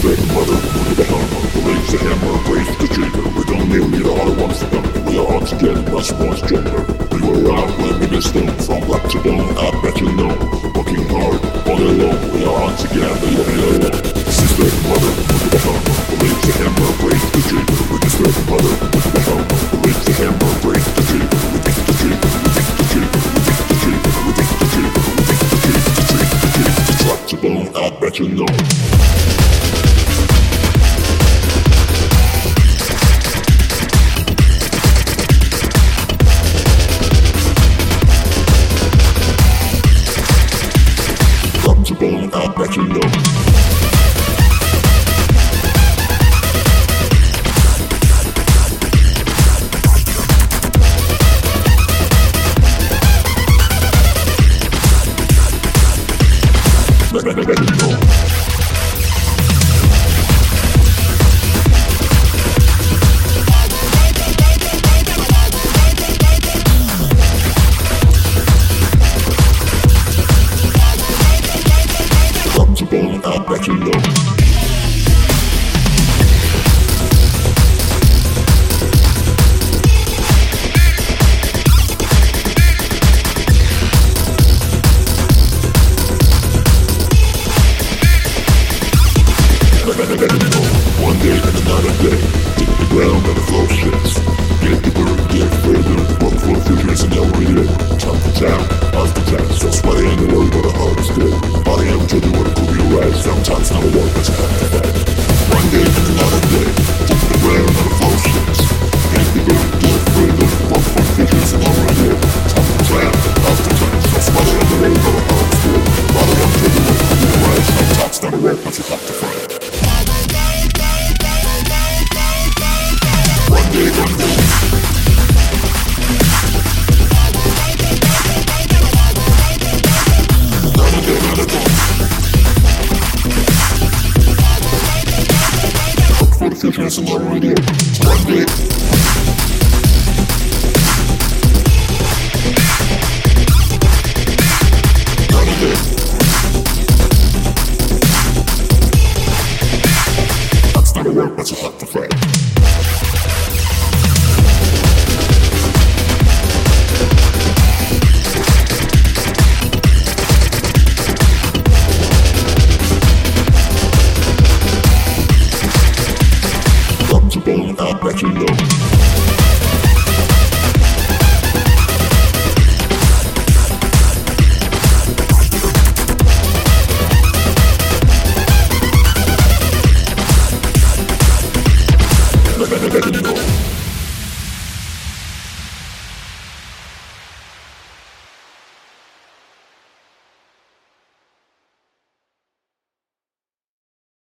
Sister, mother, move the hammer, raise the hammer, raise the trigger. We're gonna nail it all at once together. We are all together, much more stronger. We were out when we missed them, from black to bone, I bet you know. Working hard, all day long, we are all together, you're alone. Sister, mother, move the hammer, raise the hammer, raise the trigger. We're the sister, mother, move the hammer, raise the hammer, raise the trigger. We beat the trigger, we beat the trigger, we beat the trigger, we beat the trigger, we beat the trigger, the trigger, the trigger, the drop to bone, I bet you know. I bet you know. I bet you know. One day and another day, hit the ground and the floor shifts. Get the bird, get further, work for the future and every day. Time to time, after time, so sweaty in the world, but the heart is good. Body and to do what it could be right, sometimes not a work, but you have to fight. One day and another day, hit the ground and the floor shifts. Get the bird, get further, work for the future and every day. Time to time, after time, so sweaty in the world, but the heart is good. Body and to do what it could be right, sometimes not a work, but you have to fight. One day. Look for the future, it's another radio. One day. That's not a work, that's a hot to fight. I bet you know. I bet you know.